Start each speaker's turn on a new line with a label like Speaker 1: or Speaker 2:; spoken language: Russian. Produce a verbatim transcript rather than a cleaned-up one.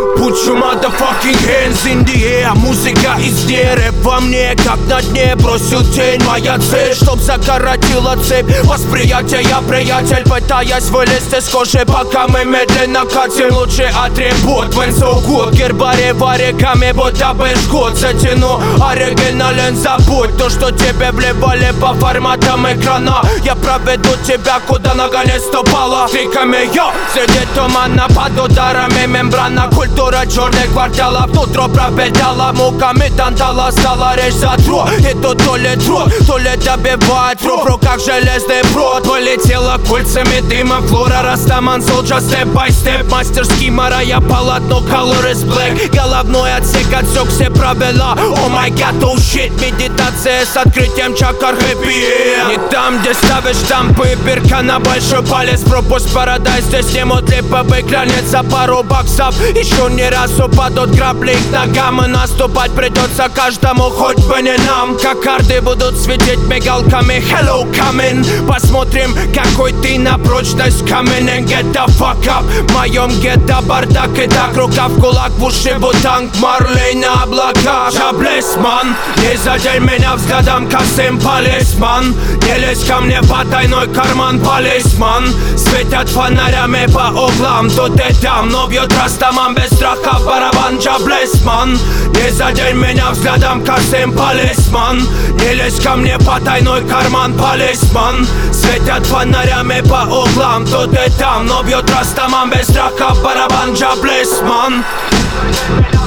Speaker 1: Put your motherfucking hands in the air. Музыка из дне, рэп во мне, как на дне. Бросил тень, моя цель, чтоб закоротила цепь восприятия, приятель, пытаясь вылезть из кожи, пока мы медленно катим. Лучший атрибут, when so good. Гербарий вариками, будто бы жгут. Затяну оригинален, забудь то, что тебе вливали по форматам экрана. Я проведу тебя, куда нога не ступала. Криками йо, среди тумана под ударами мембрана. Культура черных кварталов, утро пропитала муками тантала. Стала речь за тро, и тут то ли дрот, то ли добивает труп. В руках железный брод, полетела кольцами дыма. Флора растаман, солджа, степ бай степ. Мастерски марая полотно, color is black. Головной отсек отсек все правила. О май гад, oh shit, медитация с открытием чакр хэппи. Не там, где ставишь штампы, бирка на большой палец. Пропуск парадайз, здесь снимут липовый глянец за пару баксов. Еще не раз упадут грабли к ногам, и наступать придется каждому, хоть бы не нам. Как карты будут светить мигалками. Hello, coming. Посмотрим, какой ты на прочность. Coming and get the fuck up. В моем гетто бардак, и так рука в кулак, в уши бутанг, Марлей на облаках. Шаблесман, не задень меня взглядом косым, полисман. Не лезь ко мне в потайной карман, полисман. Светят фонарями по углам, тут и там, но бьет растаман без страха в барабан. Шаблесман, не задень меня взглядом косым, полисман. Не лезь ко мне в потайной карман, полисман. Светят фонарями по углам, тут и там, но бьет растаман без страха в барабан. Шаблесман.